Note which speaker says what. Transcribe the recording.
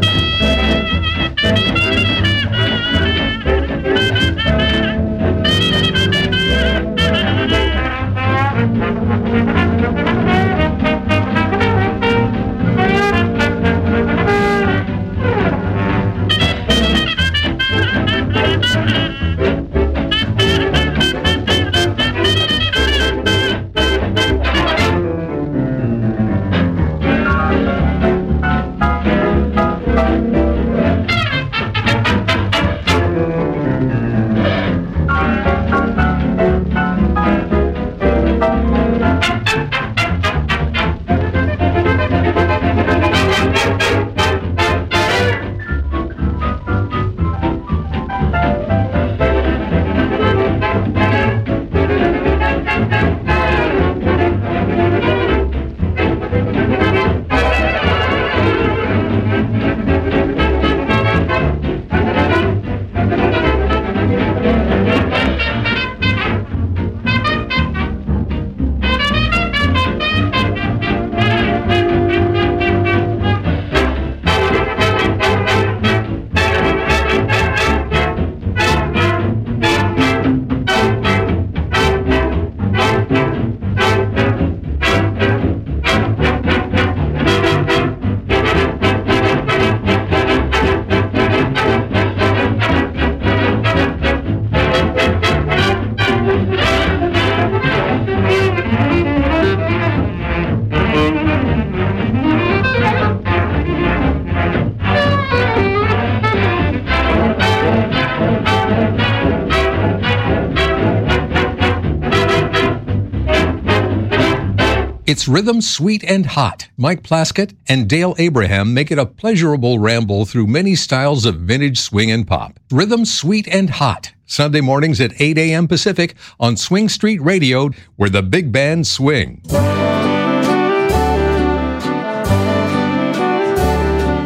Speaker 1: It's Rhythm Sweet and Hot. Mike Plaskett and Dale Abraham make it a pleasurable ramble through many styles of vintage swing and pop. Rhythm Sweet and Hot. Sunday mornings at 8 a.m. Pacific on Swing Street Radio, where the big bands swing.